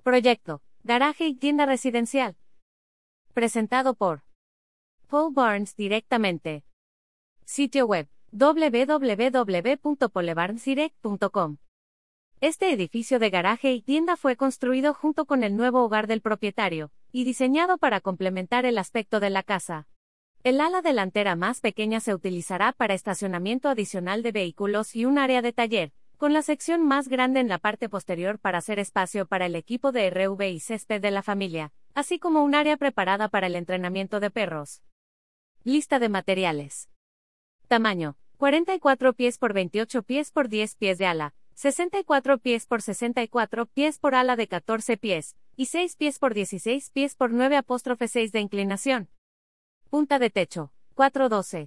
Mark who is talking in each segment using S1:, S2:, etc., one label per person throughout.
S1: Proyecto, garaje y tienda residencial. Presentado por Paul Barnes directamente. Sitio web, www.polebarnesdirect.com. Este edificio de garaje y tienda fue construido junto con el nuevo hogar del propietario, y diseñado para complementar el aspecto de la casa. El ala delantera más pequeña se utilizará para estacionamiento adicional de vehículos y un área de taller, con la sección más grande en la parte posterior para hacer espacio para el equipo de RV y césped de la familia, así como un área preparada para el entrenamiento de perros. Lista de materiales. Tamaño: 44 pies por 28 pies por 10 pies de ala, 64 pies por 64 pies por ala de 14 pies, y 6 pies por 16 pies por 9,6 de inclinación. Punta de techo: 412.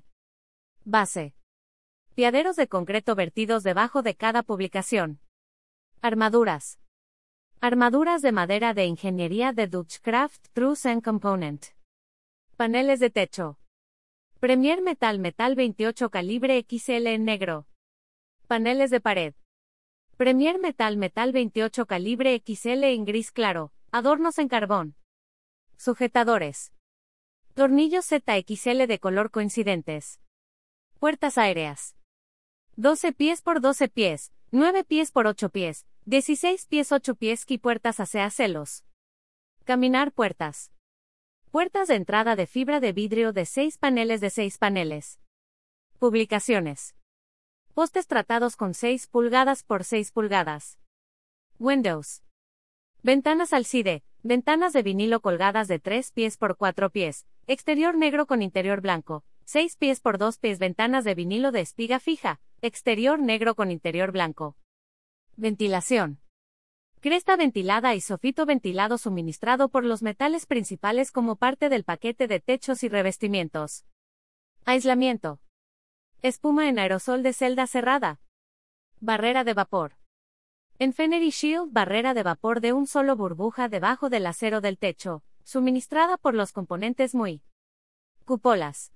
S1: Base: piaderos de concreto vertidos debajo de cada publicación. Armaduras: armaduras de madera de ingeniería de Dutchcraft Truss and Component. Paneles de techo: Premier Metal 28 calibre XL en negro. Paneles de pared: Premier Metal 28 calibre XL en gris claro, adornos en carbón. Sujetadores: tornillos ZXL de color coincidentes. Puertas aéreas: 12 pies por 12 pies, 9 pies por 8 pies, 16 pies 8 pies y puertas ACEA celos. Caminar puertas: puertas de entrada de fibra de vidrio de 6 paneles de 6 paneles. Publicaciones: postes tratados con 6 pulgadas por 6 pulgadas. Windows: ventanas Alcide, ventanas de vinilo colgadas de 3 pies por 4 pies, exterior negro con interior blanco, 6 pies por 2 pies, ventanas de vinilo de espiga fija, exterior negro con interior blanco. Ventilación: cresta ventilada y sofito ventilado suministrado por los metales principales como parte del paquete de techos y revestimientos. Aislamiento: espuma en aerosol de celda cerrada. Barrera de vapor: Infinity Shield, barrera de vapor de un solo burbuja debajo del acero del techo, suministrada por los componentes MUI. Cúpulas: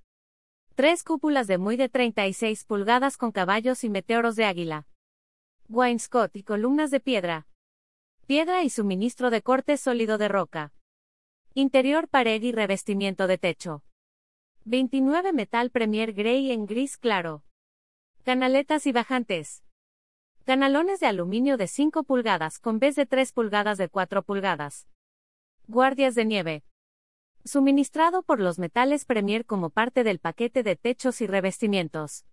S1: 3 cúpulas de MUI de 36 pulgadas con caballos y meteoros de águila. Wainscot y columnas de piedra. Piedra y suministro de corte sólido de roca. Interior, pared y revestimiento de techo: 29 metal Premier Grey en gris claro. Canaletas y bajantes: canalones de aluminio de 5 pulgadas con vez de 3 pulgadas de 4 pulgadas. Guardias de nieve: suministrado por los metales Premier como parte del paquete de techos y revestimientos.